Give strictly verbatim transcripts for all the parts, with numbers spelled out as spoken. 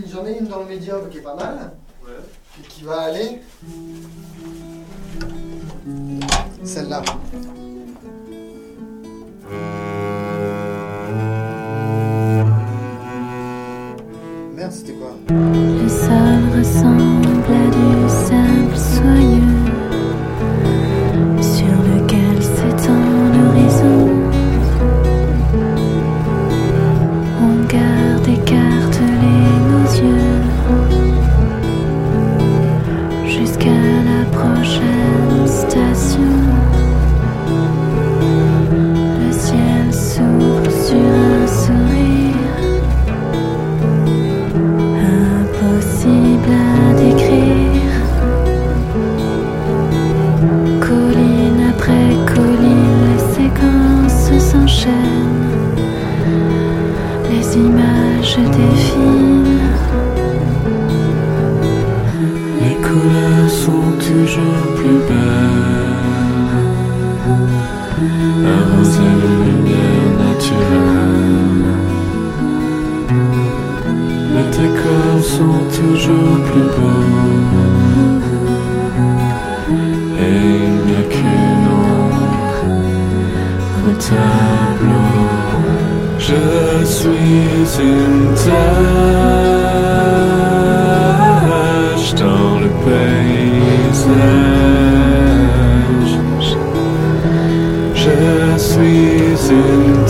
j'en ai une dans le médium qui est pas mal. Ouais. Et qui va aller. Celle-là. Merde, c'était quoi? Le sol ressemble à du sable soyeux sur lequel s'étend l'horizon. On garde écartelés nos yeux jusqu'à la prochaine station. Le ciel s'ouvre sur un sourire impossible à décrire. Colline après colline, les séquences s'enchaînent, les images défilent. Les couleurs sont toujours plus belles, arrosées de lumière naturelle. Les décors sont toujours plus beaux, et il n'y a qu'une ombre au tableau. Je suis une tache dans le paysage. Je suis une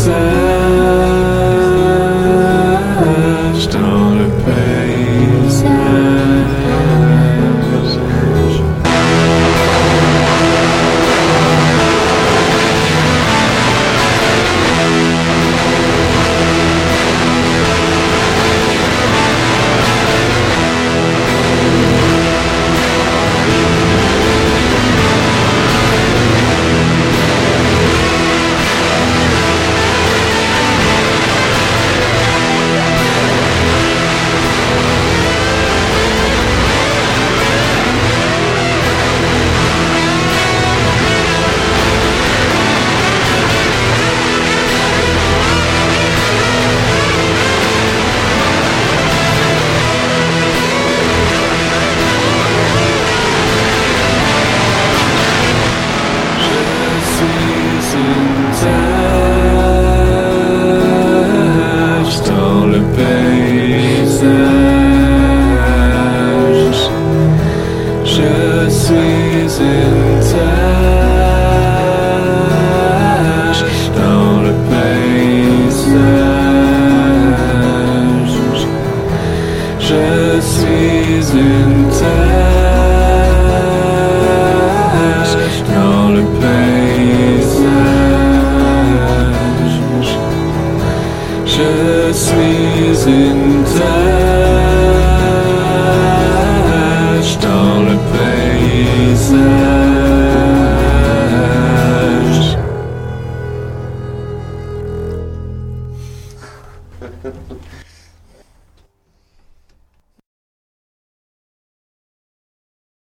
tache dans le paysage. Dans le paysage, je suis une tache dans le paysage. Je suis une tache dans le paysage. Je suis une tache dans le paysage.